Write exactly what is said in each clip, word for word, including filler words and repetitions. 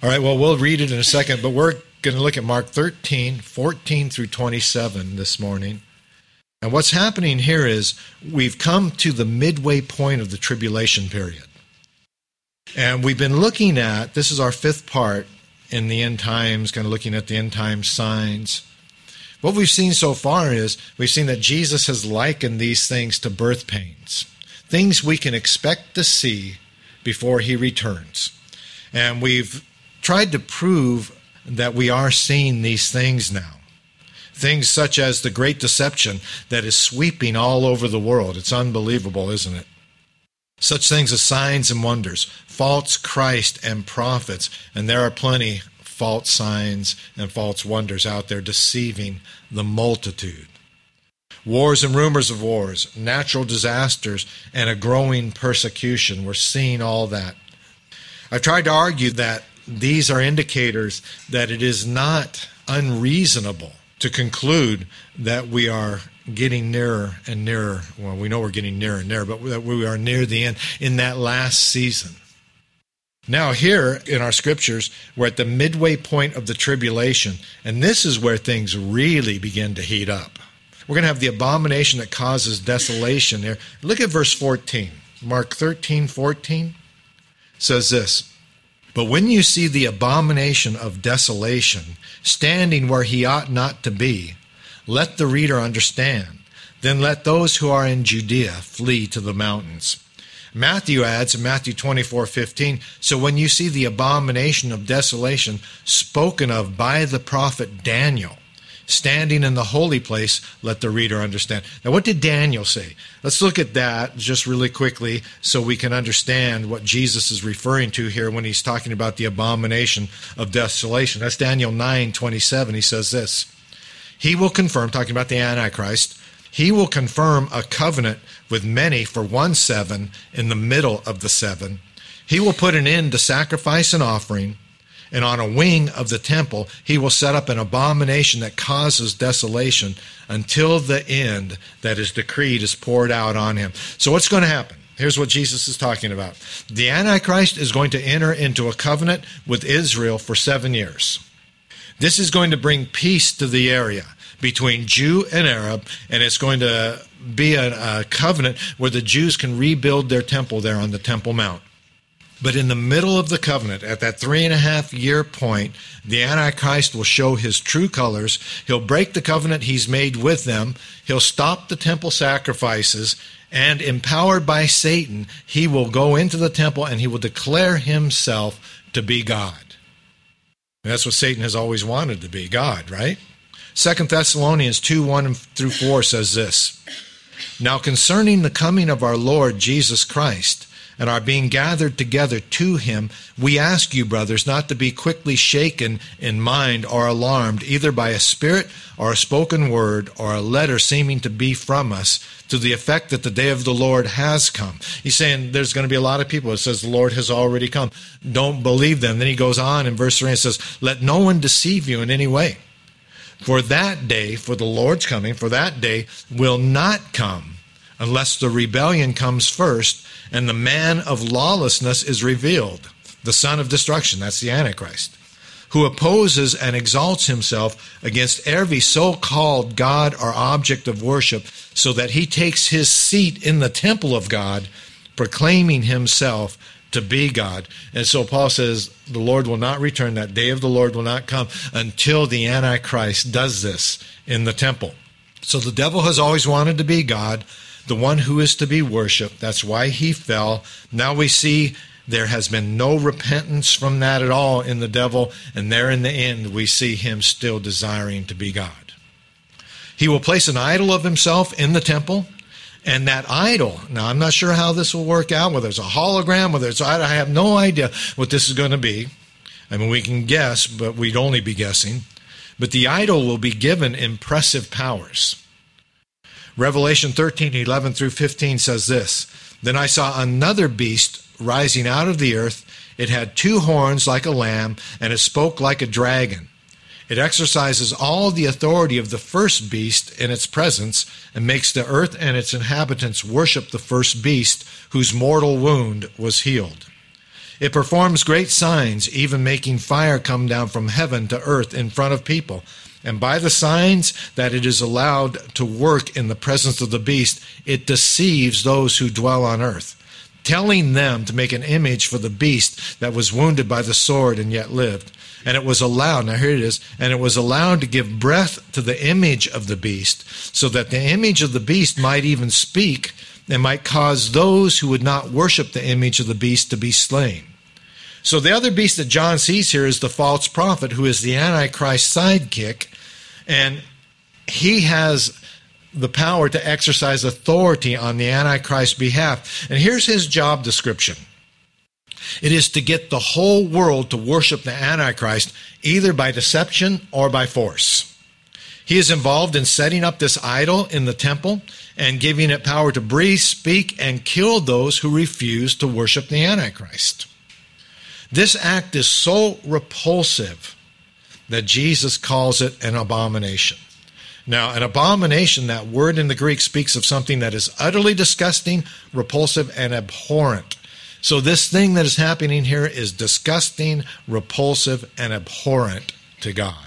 All right, well, we'll read it in a second, but we're going to look at Mark thirteen, fourteen through twenty-seven this morning. And what's happening here is we've come to the midway point of the tribulation period. And we've been looking at, this is our fifth part in the end times, kind of looking at the end time signs. What we've seen so far is we've seen that Jesus has likened these things to birth pains, things we can expect to see before he returns. And we've tried to prove that we are seeing these things now. Things such as the great deception that is sweeping all over the world. It's unbelievable, isn't it? Such things as signs and wonders, false Christ and prophets, and there are plenty false signs and false wonders out there deceiving the multitude. Wars and rumors of wars, natural disasters, and a growing persecution. We're seeing all that. I've tried to argue that these are indicators that it is not unreasonable to conclude that we are getting nearer and nearer. Well, we know we're getting nearer and nearer, but that we are near the end in that last season. Now here in our scriptures, we're at the midway point of the tribulation, and this is where things really begin to heat up. We're going to have the abomination that causes desolation here. Look at verse fourteen. Mark thirteen, fourteen says this, "But when you see the abomination of desolation standing where he ought not to be, let the reader understand. Then let those who are in Judea flee to the mountains." Matthew adds in Matthew twenty-four, fifteen, "So when you see the abomination of desolation spoken of by the prophet Daniel, standing in the holy place, let the reader understand." Now, what did Daniel say? Let's look at that just really quickly so we can understand what Jesus is referring to here when he's talking about the abomination of desolation. That's Daniel nine, twenty-seven. He says this, "He will confirm," talking about the Antichrist, "he will confirm a covenant with many for one seven in the middle of the seven. He will put an end to sacrifice and offering, and on a wing of the temple he will set up an abomination that causes desolation until the end that is decreed is poured out on him." So what's going to happen? Here's what Jesus is talking about. The Antichrist is going to enter into a covenant with Israel for seven years. This is going to bring peace to the area between Jew and Arab, and it's going to be a, a covenant where the Jews can rebuild their temple there on the Temple Mount. But in the middle of the covenant, at that three and a half year point, the Antichrist will show his true colors. He'll break the covenant he's made with them. He'll stop the temple sacrifices, and empowered by Satan, he will go into the temple and he will declare himself to be God. And that's what Satan has always wanted to be, God, right? Second Thessalonians two, one through four says this, "Now concerning the coming of our Lord Jesus Christ, and our being gathered together to him, we ask you, brothers, not to be quickly shaken in mind or alarmed, either by a spirit or a spoken word or a letter seeming to be from us, to the effect that the day of the Lord has come." He's saying there's going to be a lot of people. It says the Lord has already come. Don't believe them. Then he goes on in verse three and says, "Let no one deceive you in any way. For that day," for the Lord's coming, "for that day will not come unless the rebellion comes first and the man of lawlessness is revealed, the son of destruction," that's the Antichrist, "who opposes and exalts himself against every so-called God or object of worship, so that he takes his seat in the temple of God, proclaiming himself to be God." And so Paul says the Lord will not return, that day of the Lord will not come until the Antichrist does this in the temple. So the devil has always wanted to be God, the one who is to be worshipped. That's why he fell. Now we see there has been no repentance from that at all in the devil, and there in the end we see him still desiring to be God. He will place an idol of himself in the temple, and that idol, now I'm not sure how this will work out, whether it's a hologram, whether it's, I have no idea what this is going to be. I mean, we can guess, but we'd only be guessing. But the idol will be given impressive powers. Revelation thirteen, eleven through fifteen says this, "Then I saw another beast rising out of the earth. It had two horns like a lamb, and it spoke like a dragon. It exercises all the authority of the first beast in its presence, and makes the earth and its inhabitants worship the first beast, whose mortal wound was healed. It performs great signs, even making fire come down from heaven to earth in front of people. And by the signs that it is allowed to work in the presence of the beast, it deceives those who dwell on earth, telling them to make an image for the beast that was wounded by the sword and yet lived. And it was allowed, now here it is, and it was allowed to give breath to the image of the beast, so that the image of the beast might even speak and might cause those who would not worship the image of the beast to be slain. So the other beast that John sees here is the false prophet, who is the Antichrist sidekick, and he has the power to exercise authority on the Antichrist's behalf. And here's his job description. It is to get the whole world to worship the Antichrist, either by deception or by force. He is involved in setting up this idol in the temple and giving it power to breathe, speak, and kill those who refuse to worship the Antichrist. This act is so repulsive that Jesus calls it an abomination. Now, an abomination, that word in the Greek, speaks of something that is utterly disgusting, repulsive, and abhorrent. So this thing that is happening here is disgusting, repulsive, and abhorrent to God.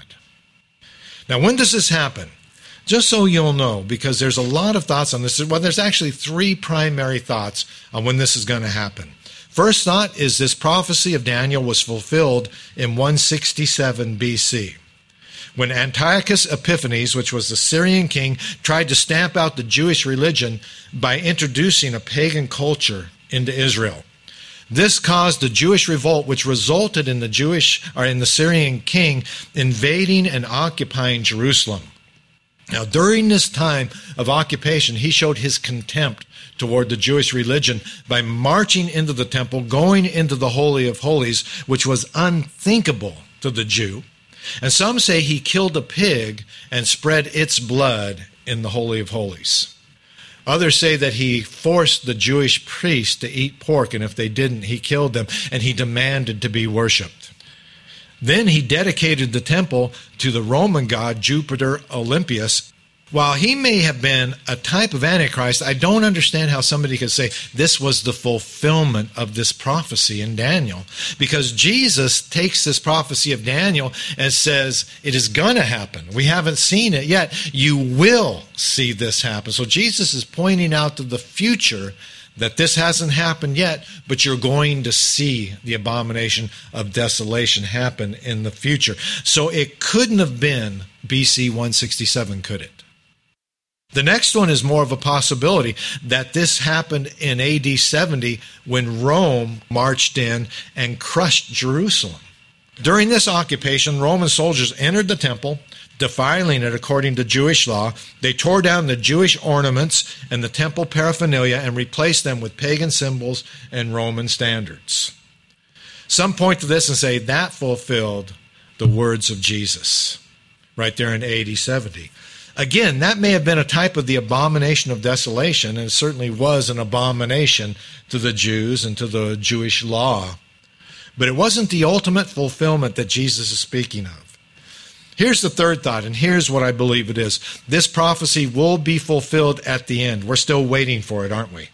Now, when does this happen? Just so you'll know, because there's a lot of thoughts on this. Well, there's actually three primary thoughts on when this is going to happen. First thought is this prophecy of Daniel was fulfilled in one sixty-seven B C, when Antiochus Epiphanes, which was the Syrian king, tried to stamp out the Jewish religion by introducing a pagan culture into Israel. This caused the Jewish revolt, which resulted in the Jewish or in the Syrian king invading and occupying Jerusalem. Now, during this time of occupation, he showed his contempt toward the Jewish religion by marching into the temple, going into the Holy of Holies, which was unthinkable to the Jew. And some say he killed a pig and spread its blood in the Holy of Holies. Others say that he forced the Jewish priests to eat pork, and if they didn't, he killed them, and he demanded to be worshipped. Then he dedicated the temple to the Roman god Jupiter Olympius. While he may have been a type of Antichrist, I don't understand how somebody could say this was the fulfillment of this prophecy in Daniel. Because Jesus takes this prophecy of Daniel and says, it is going to happen. We haven't seen it yet. You will see this happen. So Jesus is pointing out to the future that this hasn't happened yet, but you're going to see the abomination of desolation happen in the future. So it couldn't have been B C one sixty-seven, could it? The next one is more of a possibility that this happened in A D seventy when Rome marched in and crushed Jerusalem. During this occupation, Roman soldiers entered the temple, defiling it according to Jewish law. They tore down the Jewish ornaments and the temple paraphernalia and replaced them with pagan symbols and Roman standards. Some point to this and say that fulfilled the words of Jesus right there in A D seventy. Again, that may have been a type of the abomination of desolation, and it certainly was an abomination to the Jews and to the Jewish law. But it wasn't the ultimate fulfillment that Jesus is speaking of. Here's the third thought, and here's what I believe it is. This prophecy will be fulfilled at the end. We're still waiting for it, aren't we?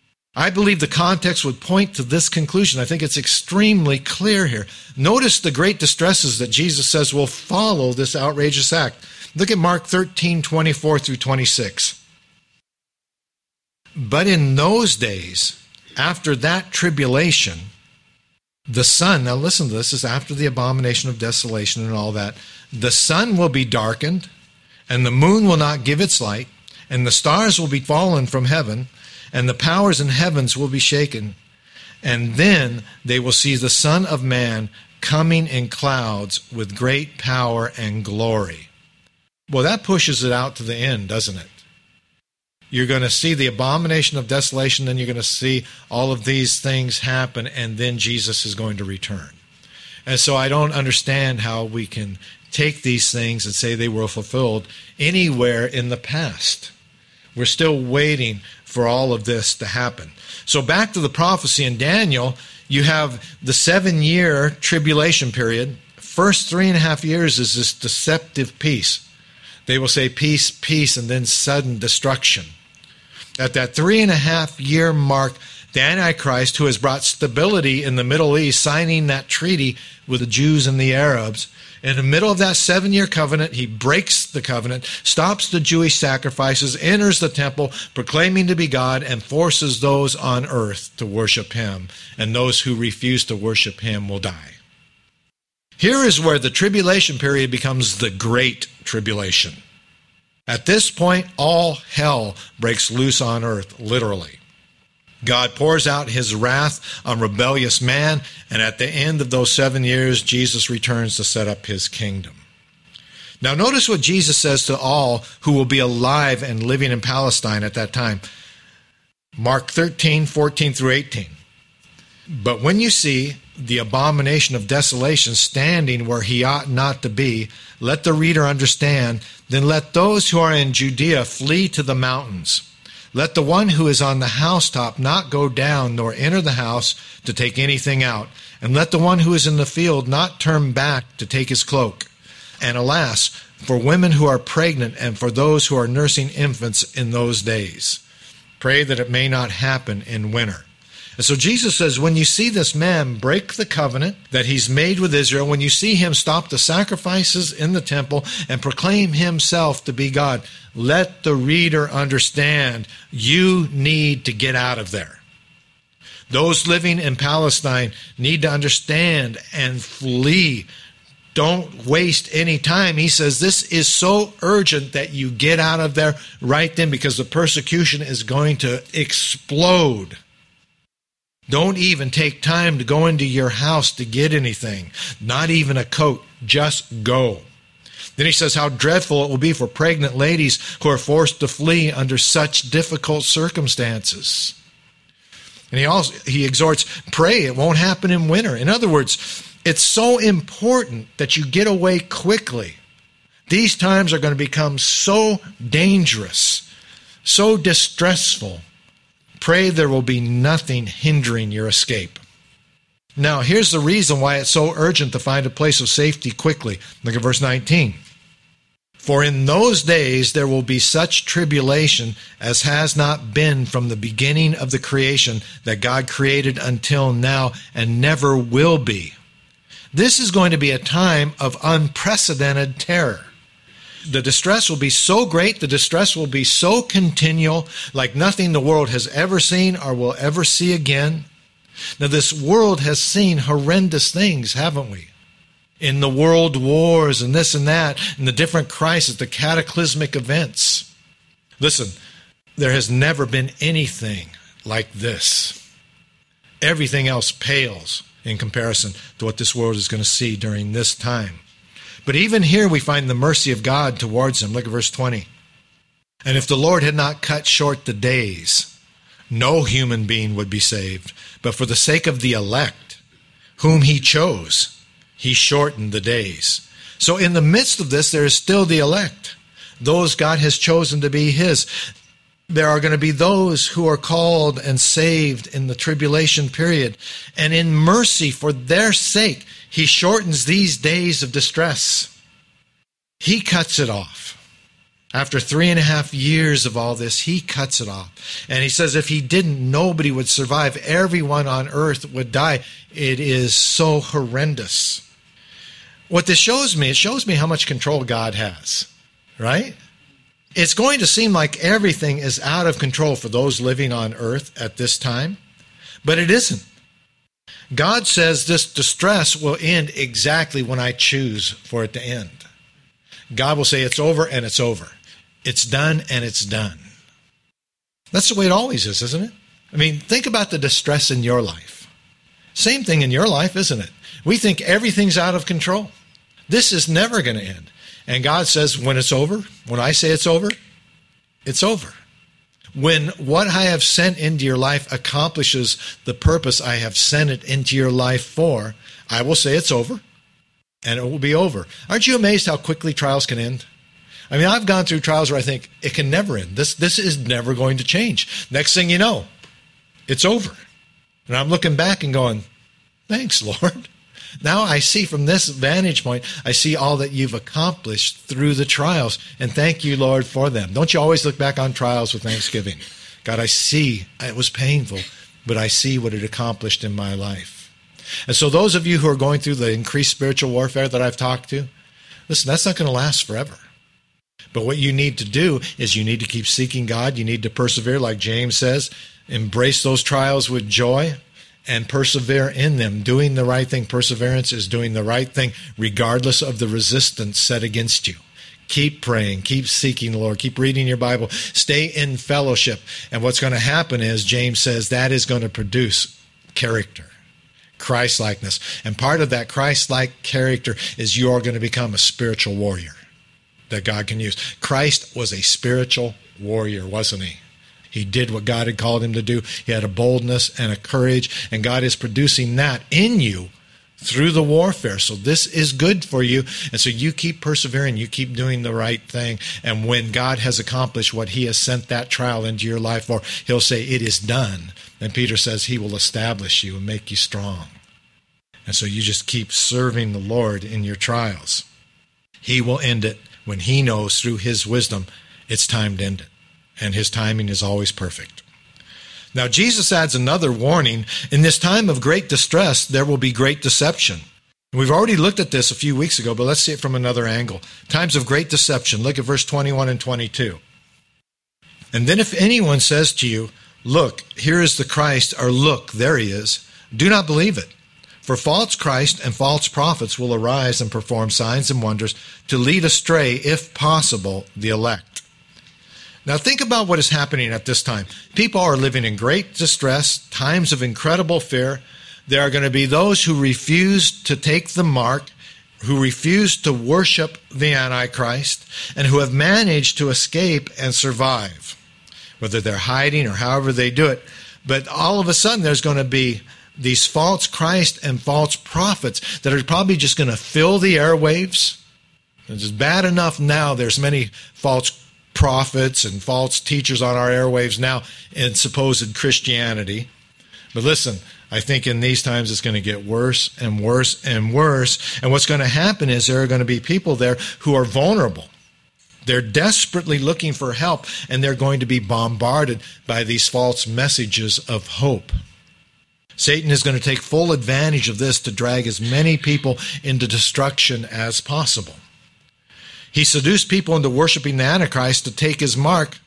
I believe the context would point to this conclusion. I think it's extremely clear here. Notice the great distresses that Jesus says will follow this outrageous act. Look at Mark thirteen, twenty-four through twenty-six. But in those days, after that tribulation, the sun, now listen to this, this is after the abomination of desolation and all that, the sun will be darkened, and the moon will not give its light, and the stars will be fallen from heaven, and the powers in heavens will be shaken. And then they will see the Son of Man coming in clouds with great power and glory. Well, that pushes it out to the end, doesn't it? You're going to see the abomination of desolation, then you're going to see all of these things happen, and then Jesus is going to return. And so I don't understand how we can take these things and say they were fulfilled anywhere in the past. We're still waiting for all of this to happen. So back to the prophecy in Daniel, you have the seven-year tribulation period. First three and a half years is this deceptive peace. They will say peace, peace, and then sudden destruction. At that three and a half year mark, the Antichrist, who has brought stability in the Middle East, signing that treaty with the Jews and the Arabs. In the middle of that seven-year covenant, he breaks the covenant, stops the Jewish sacrifices, enters the temple, proclaiming to be God, and forces those on earth to worship him. And those who refuse to worship him will die. Here is where the tribulation period becomes the Great Tribulation. At this point, all hell breaks loose on earth, literally. God pours out his wrath on rebellious man, and at the end of those seven years, Jesus returns to set up his kingdom. Now notice what Jesus says to all who will be alive and living in Palestine at that time. Mark thirteen, fourteen through eighteen. But when you see the abomination of desolation standing where he ought not to be, let the reader understand, then let those who are in Judea flee to the mountains. Let the one who is on the housetop not go down nor enter the house to take anything out. And let the one who is in the field not turn back to take his cloak. And alas, for women who are pregnant and for those who are nursing infants in those days. Pray that it may not happen in winter. And so Jesus says, when you see this man break the covenant that he's made with Israel, when you see him stop the sacrifices in the temple and proclaim himself to be God, let the reader understand you need to get out of there. Those living in Palestine need to understand and flee. Don't waste any time. He says this is so urgent that you get out of there right then, because the persecution is going to explode. Don't even take time to go into your house to get anything, not even a coat. Just go. Then he says how dreadful it will be for pregnant ladies who are forced to flee under such difficult circumstances. And he also he exhorts, pray it won't happen in winter. In other words, it's so important that you get away quickly. These times are going to become so dangerous, so distressful. Pray there will be nothing hindering your escape. Now, here's the reason why it's so urgent to find a place of safety quickly. Look at verse nineteen. For in those days there will be such tribulation as has not been from the beginning of the creation that God created until now, and never will be. This is going to be a time of unprecedented terror. The distress will be so great, the distress will be so continual, like nothing the world has ever seen or will ever see again. Now, this world has seen horrendous things, haven't we? In the world wars and this and that, and the different crises, the cataclysmic events. Listen, there has never been anything like this. Everything else pales in comparison to what this world is going to see during this time. But even here we find the mercy of God towards him. Look at verse twenty. And if the Lord had not cut short the days, no human being would be saved. But for the sake of the elect, whom he chose, he shortened the days. So in the midst of this, there is still the elect, those God has chosen to be his. There are going to be those who are called and saved in the tribulation period. And in mercy for their sake, he shortens these days of distress. He cuts it off. After three and a half years of all this, he cuts it off. And he says if he didn't, nobody would survive. Everyone on earth would die. It is so horrendous. What this shows me, it shows me how much control God has, right? It's going to seem like everything is out of control for those living on earth at this time, but it isn't. God says this distress will end exactly when I choose for it to end. God will say it's over and it's over. It's done and it's done. That's the way it always is, isn't it? I mean, think about the distress in your life. Same thing in your life, isn't it? We think everything's out of control. This is never going to end. And God says, when it's over, when I say it's over, it's over. When what I have sent into your life accomplishes the purpose I have sent it into your life for, I will say it's over, and it will be over. Aren't you amazed how quickly trials can end? I mean, I've gone through trials where I think it can never end. This, this is never going to change. Next thing you know, it's over. And I'm looking back and going, thanks, Lord. Now I see from this vantage point, I see all that you've accomplished through the trials. And thank you, Lord, for them. Don't you always look back on trials with thanksgiving? God, I see it was painful, but I see what it accomplished in my life. And so those of you who are going through the increased spiritual warfare that I've talked to, listen, that's not going to last forever. But what you need to do is you need to keep seeking God. You need to persevere, like James says. Embrace those trials with joy and persevere in them. Doing the right thing. Perseverance is doing the right thing regardless of the resistance set against you. Keep praying. Keep seeking the Lord. Keep reading your Bible. Stay in fellowship. And what's going to happen is, James says, that is going to produce character, Christ-likeness. And part of that Christ-like character is you are going to become a spiritual warrior that God can use. Christ was a spiritual warrior, wasn't he? He did what God had called him to do. He had a boldness and a courage, and God is producing that in you through the warfare. So this is good for you. And so you keep persevering. You keep doing the right thing. And when God has accomplished what he has sent that trial into your life for, he'll say, it is done. And Peter says he will establish you and make you strong. And so you just keep serving the Lord in your trials. He will end it when he knows through his wisdom it's time to end it. And his timing is always perfect. Now, Jesus adds another warning. In this time of great distress, there will be great deception. We've already looked at this a few weeks ago, but let's see it from another angle. Times of great deception. Look at verse twenty-one and twenty-two. And then if anyone says to you, look, here is the Christ, or look, there he is, do not believe it. For false Christ and false prophets will arise and perform signs and wonders to lead astray, if possible, the elect. Now think about what is happening at this time. People are living in great distress, times of incredible fear. There are going to be those who refuse to take the mark, who refuse to worship the Antichrist, and who have managed to escape and survive, whether they're hiding or however they do it. But all of a sudden there's going to be these false Christ and false prophets that are probably just going to fill the airwaves. It's bad enough now there's many false prophets and false teachers on our airwaves now in supposed Christianity. But listen, I think in these times it's going to get worse and worse and worse. And what's going to happen is there are going to be people there who are vulnerable. They're desperately looking for help, and they're going to be bombarded by these false messages of hope. Satan is going to take full advantage of this to drag as many people into destruction as possible. He seduced people into worshiping the Antichrist to take his mark.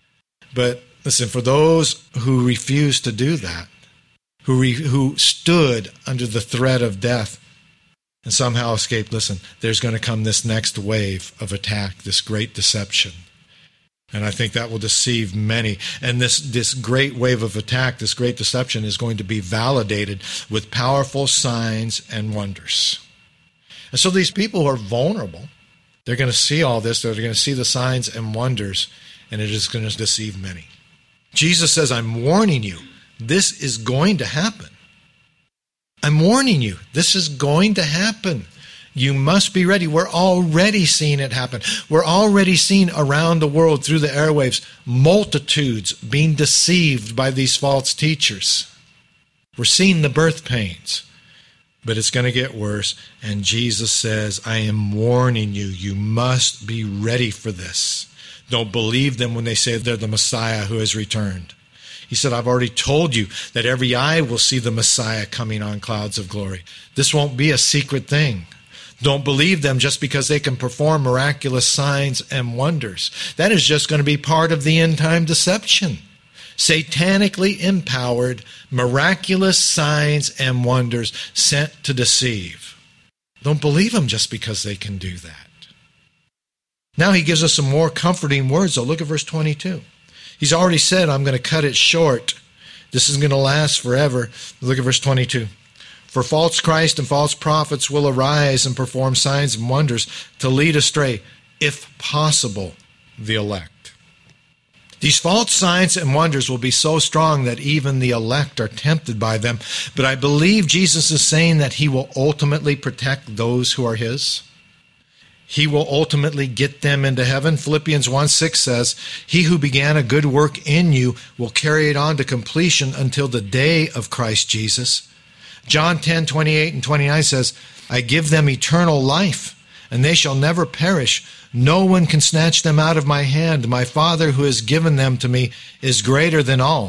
But listen, for those who refused to do that, who re, who stood under the threat of death and somehow escaped, listen, there's going to come this next wave of attack, this great deception. And I think that will deceive many. And this, this great wave of attack, this great deception, is going to be validated with powerful signs and wonders. And so these people who are vulnerable, they're going to see all this. They're going to see the signs and wonders, and it is going to deceive many. Jesus says, I'm warning you. This is going to happen. I'm warning you. This is going to happen. You must be ready. We're already seeing it happen. We're already seeing around the world through the airwaves multitudes being deceived by these false teachers. We're seeing the birth pains. But it's going to get worse. And Jesus says, I am warning you. You must be ready for this. Don't believe them when they say they're the Messiah who has returned. He said, I've already told you that every eye will see the Messiah coming on clouds of glory. This won't be a secret thing. Don't believe them just because they can perform miraculous signs and wonders. That is just going to be part of the end-time deception. Satanically empowered, miraculous signs and wonders sent to deceive. Don't believe them just because they can do that. Now he gives us some more comforting words, though. Look at verse twenty-two. He's already said, I'm going to cut it short. This isn't going to last forever. Look at verse twenty-two. For false Christ and false prophets will arise and perform signs and wonders to lead astray, if possible, the elect. These false signs and wonders will be so strong that even the elect are tempted by them. But I believe Jesus is saying that he will ultimately protect those who are his. He will ultimately get them into heaven. Philippians one six says, he who began a good work in you will carry it on to completion until the day of Christ Jesus. John ten twenty-eight and twenty-nine says, I give them eternal life, and they shall never perish. No one can snatch them out of my hand. My Father who has given them to me is greater than all.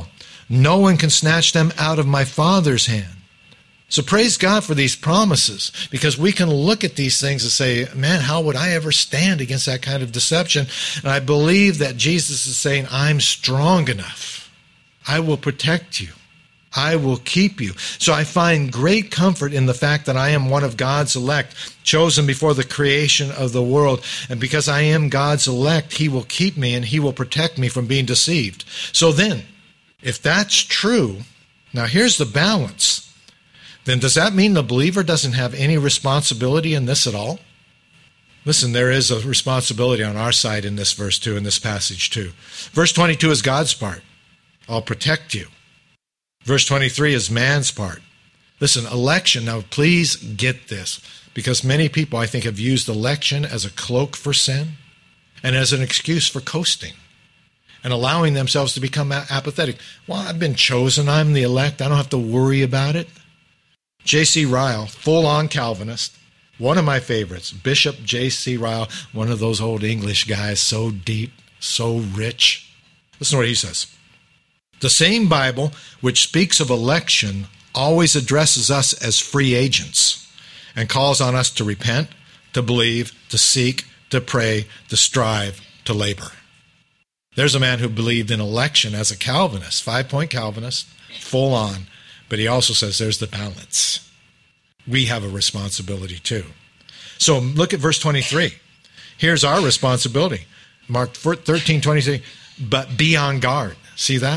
No one can snatch them out of my Father's hand. So praise God for these promises, because we can look at these things and say, man, how would I ever stand against that kind of deception? And I believe that Jesus is saying, I'm strong enough. I will protect you. I will keep you. So I find great comfort in the fact that I am one of God's elect, chosen before the creation of the world. And because I am God's elect, he will keep me and he will protect me from being deceived. So then, if that's true, now here's the balance. Then does that mean the believer doesn't have any responsibility in this at all? Listen, there is a responsibility on our side in this verse too, in this passage too. Verse twenty-two is God's part. I'll protect you. Verse twenty-three is man's part. Listen, election, now please get this, because many people, I think, have used election as a cloak for sin and as an excuse for coasting and allowing themselves to become apathetic. Well, I've been chosen. I'm the elect. I don't have to worry about it. J C Ryle, full-on Calvinist, one of my favorites, Bishop J C Ryle, one of those old English guys, so deep, so rich. Listen to what he says. The same Bible which speaks of election always addresses us as free agents and calls on us to repent, to believe, to seek, to pray, to strive, to labor. There's a man who believed in election as a Calvinist, five-point Calvinist, full on. But he also says there's the balance. We have a responsibility too. So look at verse twenty-three. Here's our responsibility. Mark thirteen twenty-three. But be on guard. See that?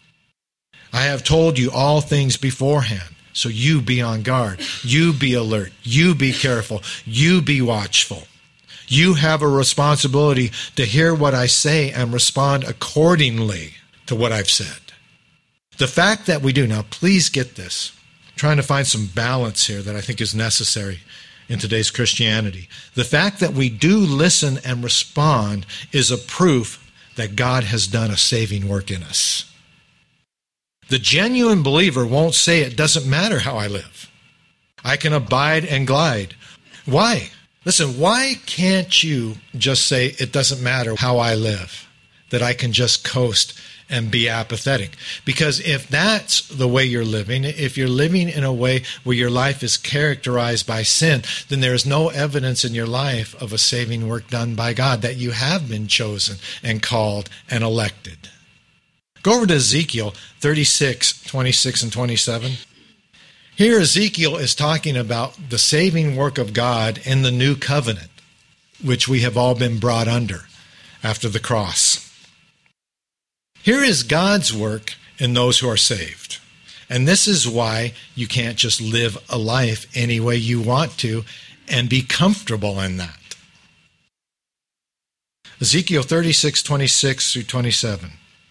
I have told you all things beforehand. So you be on guard. You be alert. You be careful. You be watchful. You have a responsibility to hear what I say and respond accordingly to what I've said. The fact that we do, now please get this, I'm trying to find some balance here that I think is necessary in today's Christianity. The fact that we do listen and respond is a proof that God has done a saving work in us. The genuine believer won't say it doesn't matter how I live. I can abide and glide. Why? Listen, why can't you just say it doesn't matter how I live, that I can just coast and be apathetic? Because if that's the way you're living, if you're living in a way where your life is characterized by sin, then there is no evidence in your life of a saving work done by God, that you have been chosen and called and elected. Go over to Ezekiel thirty-six, twenty-six and twenty-seven. Here Ezekiel is talking about the saving work of God in the new covenant, which we have all been brought under after the cross. Here is God's work in those who are saved. And this is why you can't just live a life any way you want to and be comfortable in that. Ezekiel thirty-six, twenty-six through twenty-seven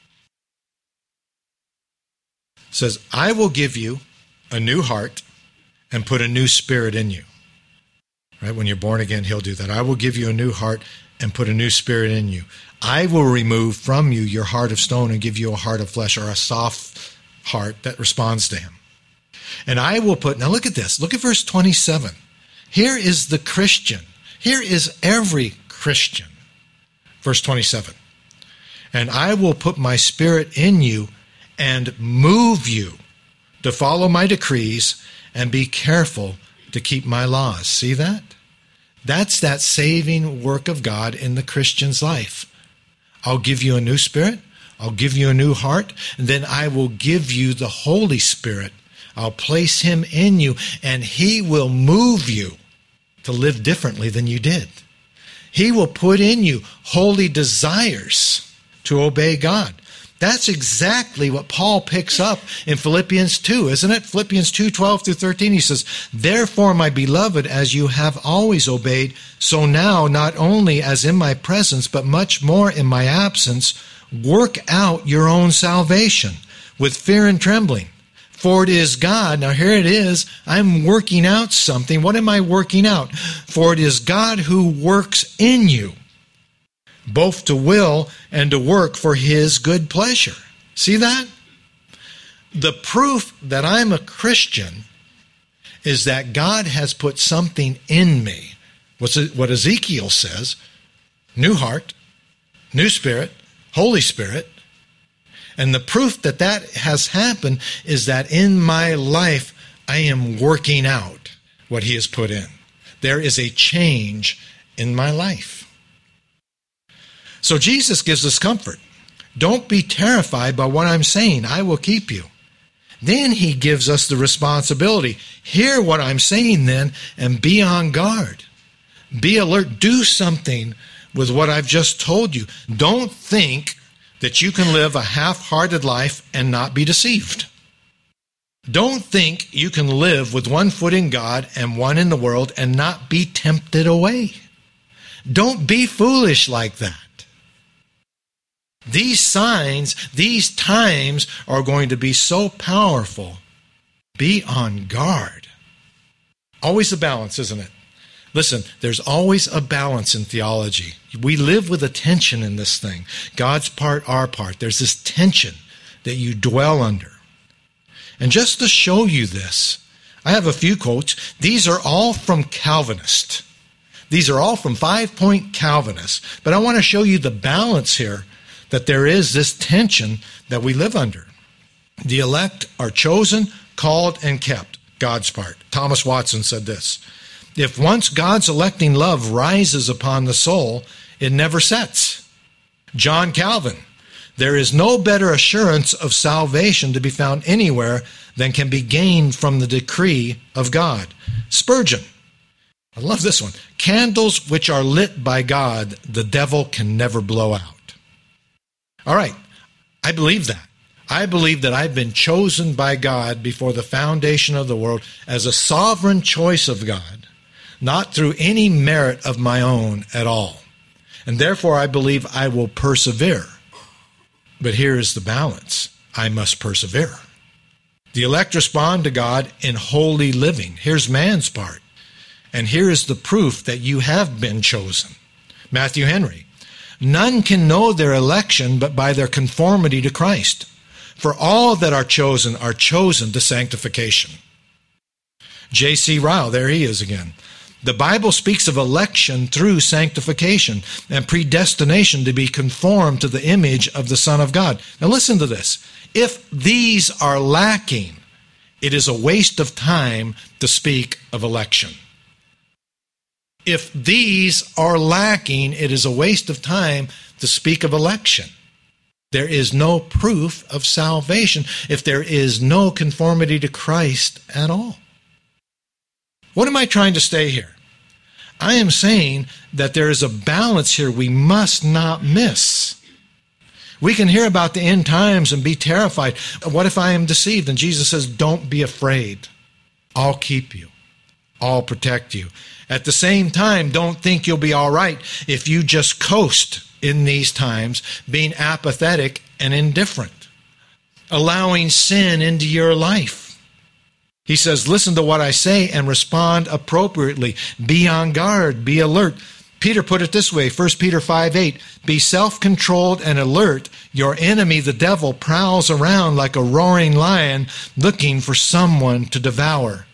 says, I will give you a new heart and put a new spirit in you. Right? When you're born again, he'll do that. I will give you a new heart and put a new spirit in you. I will remove from you your heart of stone and give you a heart of flesh, or a soft heart that responds to him. And I will put, now look at this, look at verse twenty-seven. Here is the Christian. Here is every Christian. Verse twenty-seven. And I will put my spirit in you and move you to follow my decrees and be careful to keep my laws. See that? That's that saving work of God in the Christian's life. I'll give you a new spirit. I'll give you a new heart. And then I will give you the Holy Spirit. I'll place him in you, and he will move you to live differently than you did. He will put in you holy desires to obey God. That's exactly what Paul picks up in Philippians two, isn't it? Philippians two, twelve through thirteen, he says, Therefore, my beloved, as you have always obeyed, so now, not only as in my presence, but much more in my absence, work out your own salvation with fear and trembling. For it is God, now here it is, I'm working out something. What am I working out? For it is God who works in you, both to will and to work for his good pleasure. See that? The proof that I'm a Christian is that God has put something in me. What's it, what Ezekiel says, new heart, new spirit, Holy Spirit, And the proof that that has happened is that in my life, I am working out what he has put in. There is a change in my life. So Jesus gives us comfort. Don't be terrified by what I'm saying. I will keep you. Then he gives us the responsibility. Hear what I'm saying then and be on guard. Be alert. Do something with what I've just told you. Don't think that you can live a half-hearted life and not be deceived. Don't think you can live with one foot in God and one in the world and not be tempted away. Don't be foolish like that. These signs, these times are going to be so powerful. Be on guard. Always a balance, isn't it? Listen, there's always a balance in theology. We live with a tension in this thing. God's part, our part. There's this tension that you dwell under. And just to show you this, I have a few quotes. These are all from Calvinists. These are all from five-point Calvinists. But I want to show you the balance here, that there is this tension that we live under. The elect are chosen, called, and kept. God's part. Thomas Watson said this: if once God's electing love rises upon the soul, it never sets. John Calvin: there is no better assurance of salvation to be found anywhere than can be gained from the decree of God. Spurgeon: I love this one. Candles which are lit by God, the devil can never blow out. All right, I believe that. I believe that I've been chosen by God before the foundation of the world as a sovereign choice of God, not through any merit of my own at all. And therefore, I believe I will persevere. But here is the balance. I must persevere. The elect respond to God in holy living. Here's man's part. And here is the proof that you have been chosen. Matthew Henry: none can know their election but by their conformity to Christ. For all that are chosen are chosen to sanctification. J C Ryle, there he is again. The Bible speaks of election through sanctification and predestination to be conformed to the image of the Son of God. Now listen to this. If these are lacking, it is a waste of time to speak of election. If these are lacking, it is a waste of time to speak of election. There is no proof of salvation if there is no conformity to Christ at all. What am I trying to say here? I am saying that there is a balance here we must not miss. We can hear about the end times and be terrified. What if I am deceived? And Jesus says, don't be afraid. I'll keep you. I'll protect you. At the same time, don't think you'll be all right if you just coast in these times, being apathetic and indifferent, allowing sin into your life. He says, listen to what I say and respond appropriately. Be on guard. Be alert. Peter put it this way, First Peter five eight, be self-controlled and alert. Your enemy, the devil, prowls around like a roaring lion looking for someone to devour.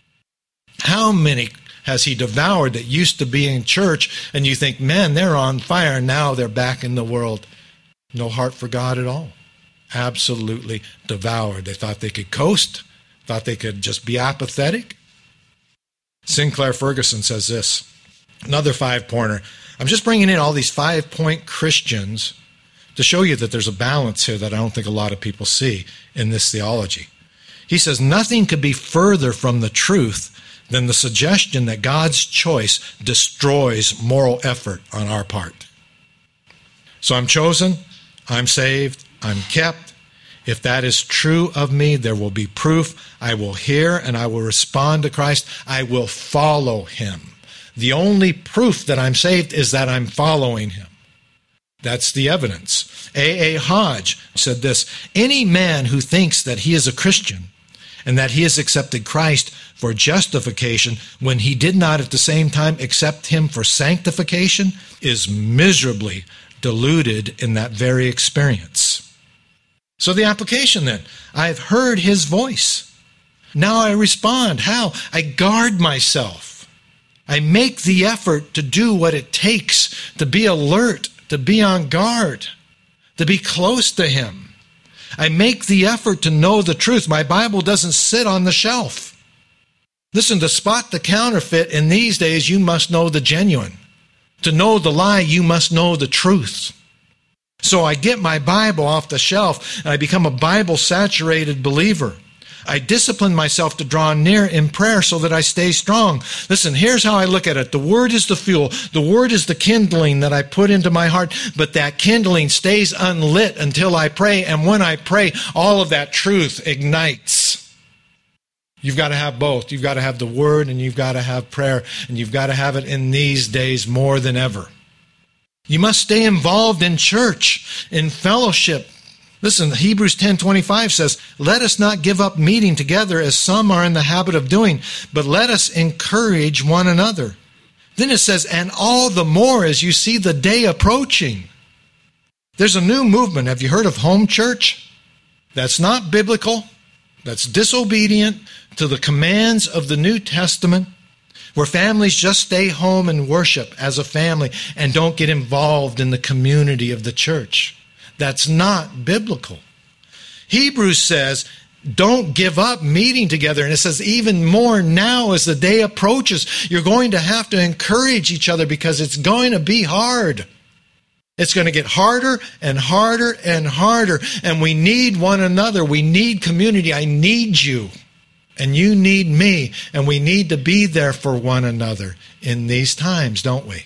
How many has he devoured that used to be in church and you think, man, they're on fire, now they're back in the world. No heart for God at all. Absolutely devoured. They thought they could coast, thought they could just be apathetic. Sinclair Ferguson says this, another five-pointer. I'm just bringing in all these five-point Christians to show you that there's a balance here that I don't think a lot of people see in this theology. He says, nothing could be further from the truth than the suggestion that God's choice destroys moral effort on our part. So I'm chosen, I'm saved, I'm kept. If that is true of me, there will be proof. I will hear and I will respond to Christ. I will follow him. The only proof that I'm saved is that I'm following him. That's the evidence. A A Hodge said this, any man who thinks that he is a Christian and that he has accepted Christ for justification when he did not at the same time accept him for sanctification is miserably deluded in that very experience. So the application then, I've heard his voice. Now I respond. How? I guard myself. I make the effort to do what it takes to be alert, to be on guard, to be close to him. I make the effort to know the truth. My Bible doesn't sit on the shelf. Listen, to spot the counterfeit in these days, you must know the genuine. To know the lie, you must know the truth. So I get my Bible off the shelf and I become a Bible-saturated believer. I discipline myself to draw near in prayer so that I stay strong. Listen, here's how I look at it. The Word is the fuel. The Word is the kindling that I put into my heart, but that kindling stays unlit until I pray, and when I pray, all of that truth ignites. You've got to have both. You've got to have the Word and you've got to have prayer, and you've got to have it in these days more than ever. You must stay involved in church, in fellowship. Listen, Hebrews ten twenty-five says, let us not give up meeting together as some are in the habit of doing, but let us encourage one another. Then it says, and all the more as you see the day approaching. There's a new movement. Have you heard of home church? That's not biblical. That's disobedient to the commands of the New Testament, where families just stay home and worship as a family and don't get involved in the community of the church. That's not biblical. Hebrews says, don't give up meeting together. And it says even more now as the day approaches, you're going to have to encourage each other because it's going to be hard. It's going to get harder and harder and harder. And we need one another. We need community. I need you. And you need me. And we need to be there for one another in these times, don't we?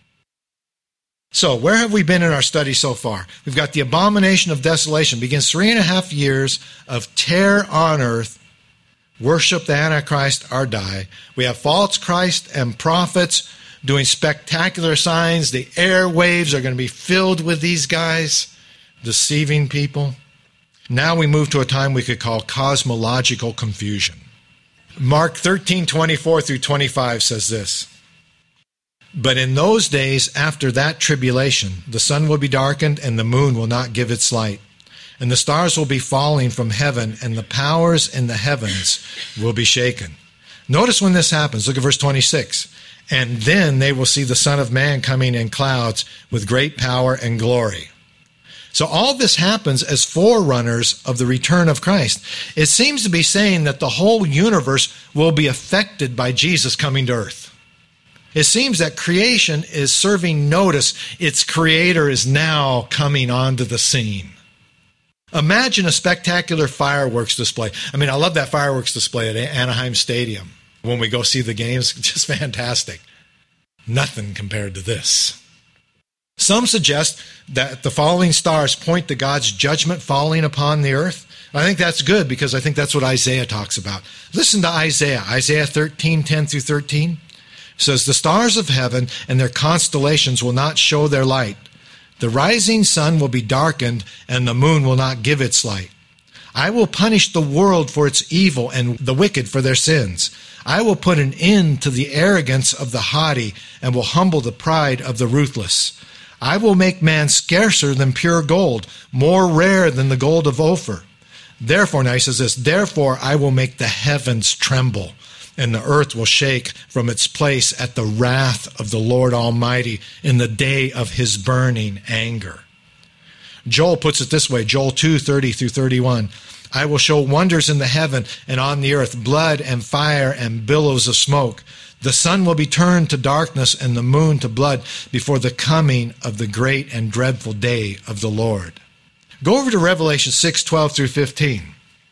So, where have we been in our study so far? We've got the abomination of desolation. Begins three and a half years of terror on earth. Worship the Antichrist or die. We have false Christ and prophets doing spectacular signs. The airwaves are going to be filled with these guys, deceiving people. Now we move to a time we could call cosmological confusion. Mark thirteen twenty-four through twenty-five says this. But in those days after that tribulation, the sun will be darkened and the moon will not give its light. And the stars will be falling from heaven and the powers in the heavens will be shaken. Notice when this happens. Look at verse twenty-six. And then they will see the Son of Man coming in clouds with great power and glory. So all this happens as forerunners of the return of Christ. It seems to be saying that the whole universe will be affected by Jesus coming to earth. It seems that creation is serving notice. Its creator is now coming onto the scene. Imagine a spectacular fireworks display. I mean, I love that fireworks display at Anaheim Stadium. When we go see the games, just fantastic. Nothing compared to this. Some suggest that the falling stars point to God's judgment falling upon the earth. I think that's good because I think that's what Isaiah talks about. Listen to Isaiah, Isaiah thirteen ten through thirteen. It says, the stars of heaven and their constellations will not show their light. The rising sun will be darkened and the moon will not give its light. I will punish the world for its evil and the wicked for their sins. I will put an end to the arrogance of the haughty and will humble the pride of the ruthless. I will make man scarcer than pure gold, more rare than the gold of Ophir. Therefore, now he says this, therefore I will make the heavens tremble, and the earth will shake from its place at the wrath of the Lord Almighty in the day of his burning anger. Joel puts it this way, Joel two thirty through thirty-one. I will show wonders in the heaven and on the earth, blood and fire and billows of smoke. The sun will be turned to darkness and the moon to blood before the coming of the great and dreadful day of the Lord. Go over to Revelation six twelve through fifteen.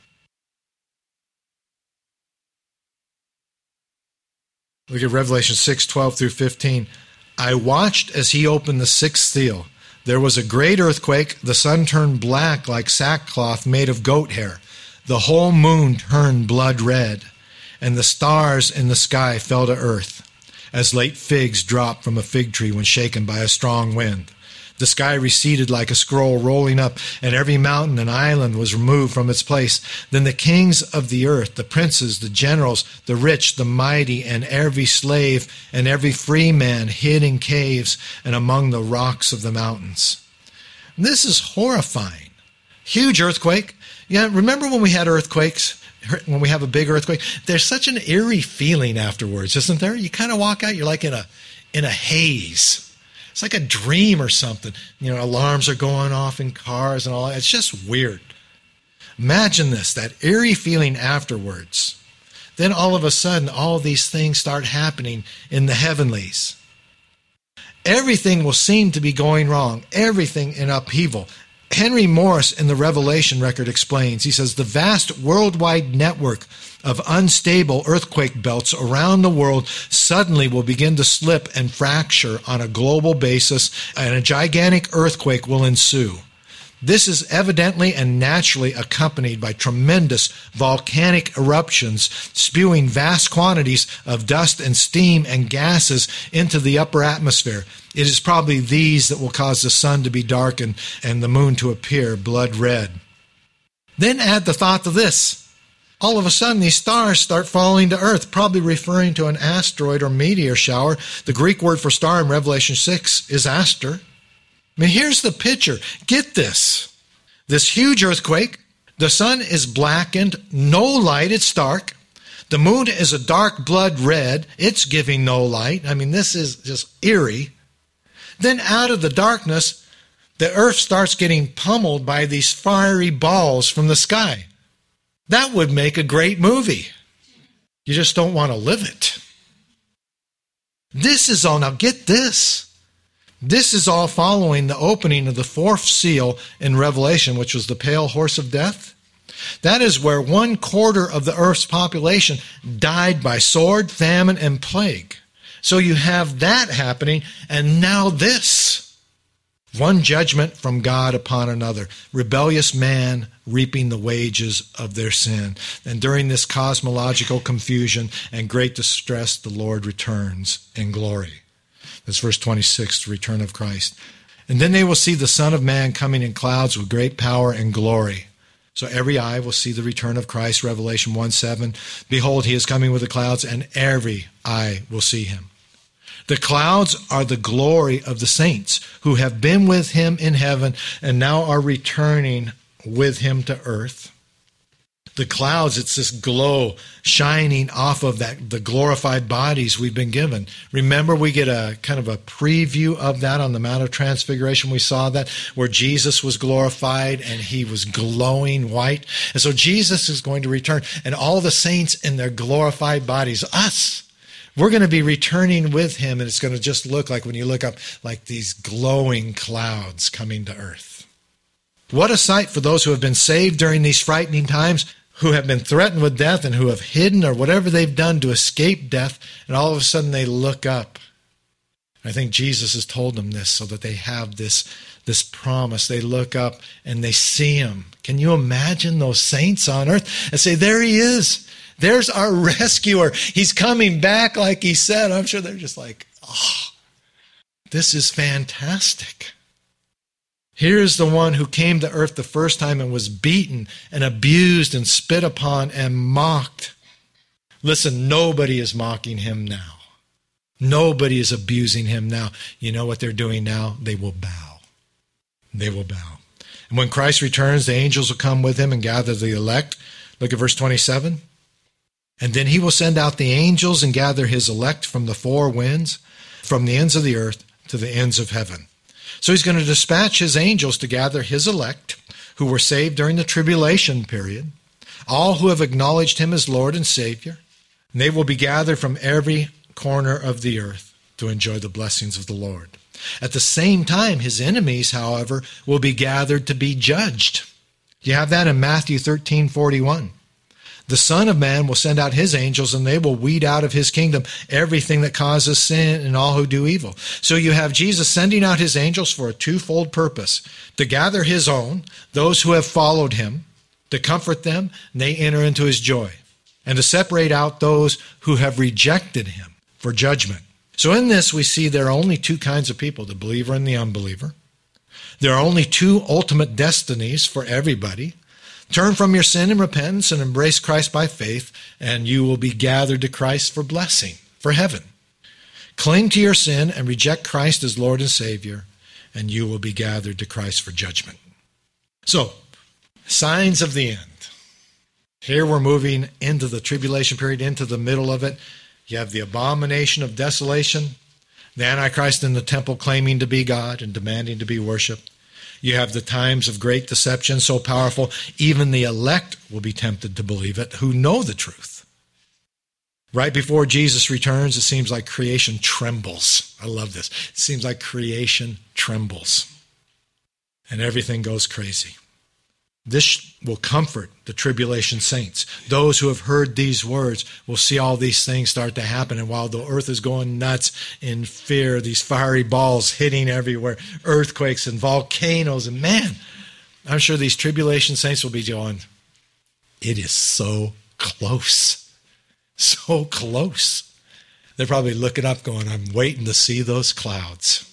Look at Revelation six twelve through fifteen. I watched as he opened the sixth seal. There was a great earthquake. The sun turned black like sackcloth made of goat hair. The whole moon turned blood red, and the stars in the sky fell to earth, as late figs drop from a fig tree when shaken by a strong wind. The sky receded like a scroll rolling up, and every mountain and island was removed from its place. Then the kings of the earth, the princes, the generals, the rich, the mighty, and every slave and every free man hid in caves and among the rocks of the mountains. And this is horrifying. Huge earthquake. Yeah, remember when we had earthquakes? When we have a big earthquake? There's such an eerie feeling afterwards, isn't there? You kind of walk out, you're like in a in a haze. It's like a dream or something. You know, alarms are going off in cars and all that. It's just weird. Imagine this, that eerie feeling afterwards. Then all of a sudden, all these things start happening in the heavenlies. Everything will seem to be going wrong, everything in upheaval. Henry Morris in the Revelation record explains, he says, the vast worldwide network of unstable earthquake belts around the world suddenly will begin to slip and fracture on a global basis, and a gigantic earthquake will ensue. This is evidently and naturally accompanied by tremendous volcanic eruptions spewing vast quantities of dust and steam and gases into the upper atmosphere. It is probably these that will cause the sun to be darkened and the moon to appear blood red. Then add the thought to this. All of a sudden, these stars start falling to earth, probably referring to an asteroid or meteor shower. The Greek word for star in Revelation six is aster. I mean, here's the picture. Get this. This huge earthquake. The sun is blackened, no light, it's dark. The moon is a dark blood red. It's giving no light. I mean, this is just eerie. Then out of the darkness, the earth starts getting pummeled by these fiery balls from the sky. That would make a great movie. You just don't want to live it. This is all, now get this. This is all following the opening of the fourth seal in Revelation, which was the pale horse of death. That is where one quarter of the earth's population died by sword, famine, and plague. So you have that happening, and now this. One judgment from God upon another. Rebellious man reaping the wages of their sin. And during this cosmological confusion and great distress, the Lord returns in glory. That's verse twenty-six, the return of Christ. And then they will see the Son of Man coming in clouds with great power and glory. So every eye will see the return of Christ, Revelation one seven. Behold, he is coming with the clouds, and every eye will see him. The clouds are the glory of the saints who have been with him in heaven and now are returning with him to earth. The clouds, it's this glow shining off of that, the glorified bodies we've been given. Remember, we get a kind of a preview of that on the Mount of Transfiguration. We saw that where Jesus was glorified and he was glowing white. And so Jesus is going to return, and all the saints in their glorified bodies, us, we're going to be returning with him, and it's going to just look like, when you look up, like these glowing clouds coming to earth. What a sight for those who have been saved during these frightening times, who have been threatened with death and who have hidden or whatever they've done to escape death, and all of a sudden they look up. I think Jesus has told them this so that they have this, this promise. They look up and they see him. Can you imagine those saints on earth and say, there he is. There's our rescuer. He's coming back like he said. I'm sure they're just like, oh, this is fantastic. Here's the one who came to earth the first time and was beaten and abused and spit upon and mocked. Listen, nobody is mocking him now. Nobody is abusing him now. You know what they're doing now? They will bow. They will bow. And when Christ returns, the angels will come with him and gather the elect. Look at verse twenty-seven. And then he will send out the angels and gather his elect from the four winds, from the ends of the earth to the ends of heaven. So he's going to dispatch his angels to gather his elect, who were saved during the tribulation period, all who have acknowledged him as Lord and Savior. And they will be gathered from every corner of the earth to enjoy the blessings of the Lord. At the same time, his enemies, however, will be gathered to be judged. You have that in Matthew thirteen forty-one. The Son of Man will send out his angels, and they will weed out of his kingdom everything that causes sin and all who do evil. So you have Jesus sending out his angels for a twofold purpose: to gather his own, those who have followed him, to comfort them, and they enter into his joy, and to separate out those who have rejected him for judgment. So in this we see there are only two kinds of people, the believer and the unbeliever. There are only two ultimate destinies for everybody. Turn from your sin and repentance and embrace Christ by faith, and you will be gathered to Christ for blessing, for heaven. Cling to your sin and reject Christ as Lord and Savior, and you will be gathered to Christ for judgment. So, signs of the end. Here we're moving into the tribulation period, into the middle of it. You have the abomination of desolation, the Antichrist in the temple claiming to be God and demanding to be worshipped. You have the times of great deception so powerful, even the elect will be tempted to believe it, who know the truth. Right before Jesus returns, it seems like creation trembles. I love this. It seems like creation trembles. And everything goes crazy. This will comfort the tribulation saints. Those who have heard these words will see all these things start to happen. And while the earth is going nuts in fear, these fiery balls hitting everywhere, earthquakes and volcanoes, and man, I'm sure these tribulation saints will be going, it is so close. So close. They're probably looking up going, I'm waiting to see those clouds.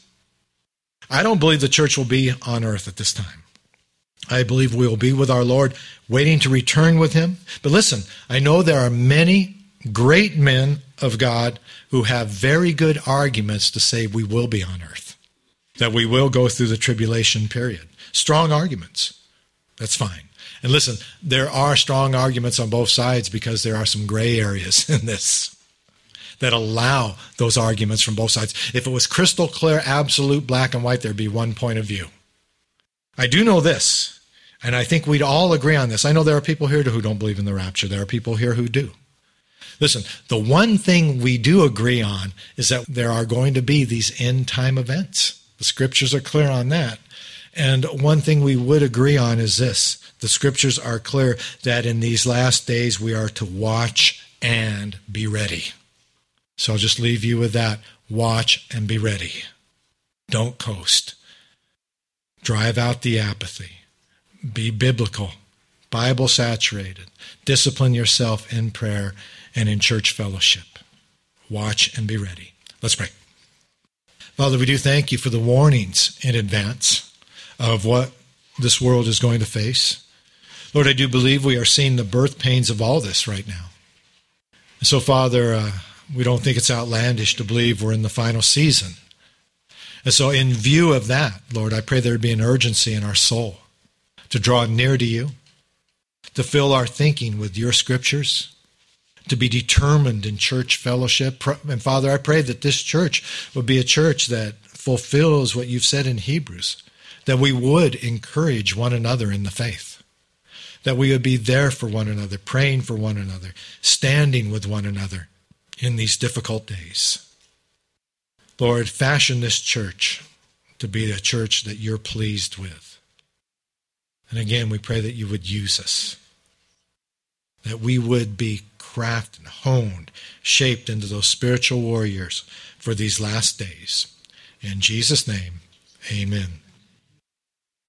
I don't believe the church will be on earth at this time. I believe we will be with our Lord, waiting to return with him. But listen, I know there are many great men of God who have very good arguments to say we will be on earth, that we will go through the tribulation period. Strong arguments. That's fine. And listen, there are strong arguments on both sides because there are some gray areas in this that allow those arguments from both sides. If it was crystal clear, absolute black and white, there'd be one point of view. I do know this, and I think we'd all agree on this. I know there are people here who don't believe in the rapture. There are people here who do. Listen, the one thing we do agree on is that there are going to be these end-time events. The scriptures are clear on that. And one thing we would agree on is this. The scriptures are clear that in these last days we are to watch and be ready. So I'll just leave you with that. Watch and be ready. Don't coast. Drive out the apathy. Be biblical, Bible saturated. Discipline yourself in prayer and in church fellowship. Watch and be ready. Let's pray. Father, we do thank you for the warnings in advance of what this world is going to face. Lord, I do believe we are seeing the birth pains of all this right now. And so, Father, uh, we don't think it's outlandish to believe we're in the final season. And so in view of that, Lord, I pray there be an urgency in our soul to draw near to you, to fill our thinking with your scriptures, to be determined in church fellowship. And Father, I pray that this church would be a church that fulfills what you've said in Hebrews, that we would encourage one another in the faith, that we would be there for one another, praying for one another, standing with one another in these difficult days. Lord, fashion this church to be a church that you're pleased with. And again, we pray that you would use us, that we would be crafted, honed, shaped into those spiritual warriors for these last days. In Jesus' name, amen.